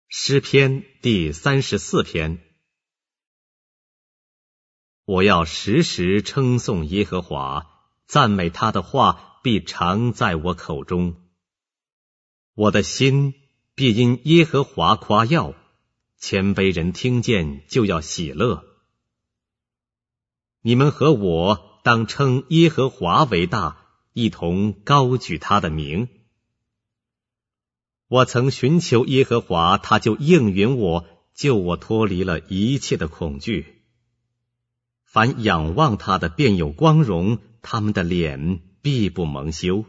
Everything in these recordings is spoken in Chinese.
诗篇第34篇。我要时时称颂耶和华，赞美他的话必常在我口中。我的心必因耶和华夸耀，谦卑人听见就要喜乐。你们和我当称耶和华为大，一同高举他的名。我曾寻求耶和华，他就应允我，救我脱离了一切的恐惧。凡仰望他的便有光荣，他们的脸必不蒙羞。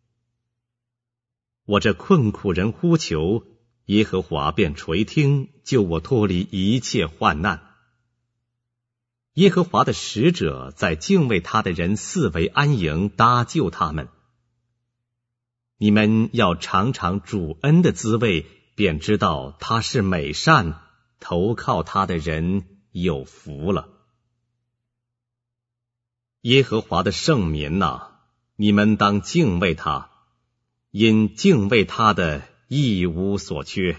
我这困苦人呼求，耶和华便垂听，救我脱离一切患难。耶和华的使者在敬畏他的人四围安营，搭救他们。你们要尝尝主恩的滋味，便知道他是美善，投靠他的人有福了。耶和华的圣民哪，你们当敬畏他，因敬畏他的一无所缺。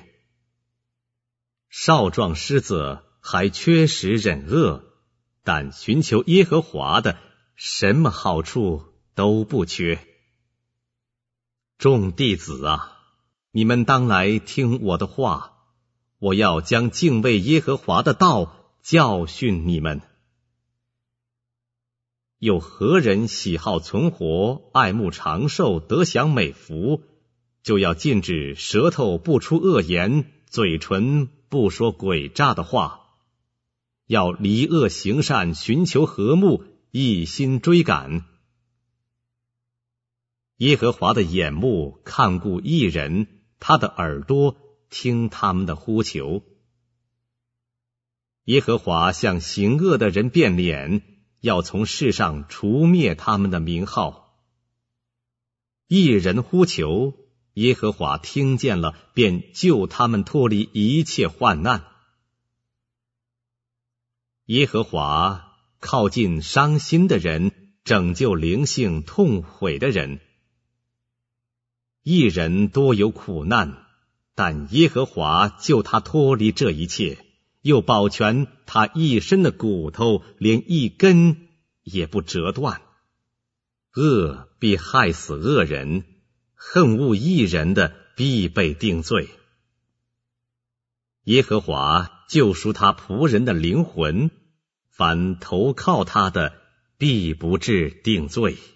少壮狮子还缺食忍饿，但寻求耶和华的，什么好处都不缺。众弟子啊，你们当来听我的话，我要将敬畏耶和华的道教训你们。有何人喜好存活，爱慕长寿，得享美福，就要禁止舌头不出恶言，嘴唇不说诡诈的话，要离恶行善，寻求和睦，一心追赶。耶和华的眼目看顾义人，他的耳朵听他们的呼求。耶和华向行恶的人变脸，要从世上除灭他们的名号。义人呼求，耶和华听见了，便救他们脱离一切患难。耶和华靠近伤心的人，拯救灵性痛悔的人。义人多有苦难，但耶和华救他脱离这一切，又保全他一身的骨头，连一根也不折断。恶必害死恶人，恨恶义人的必被定罪。耶和华救赎他仆人的灵魂，凡投靠他的必不致定罪。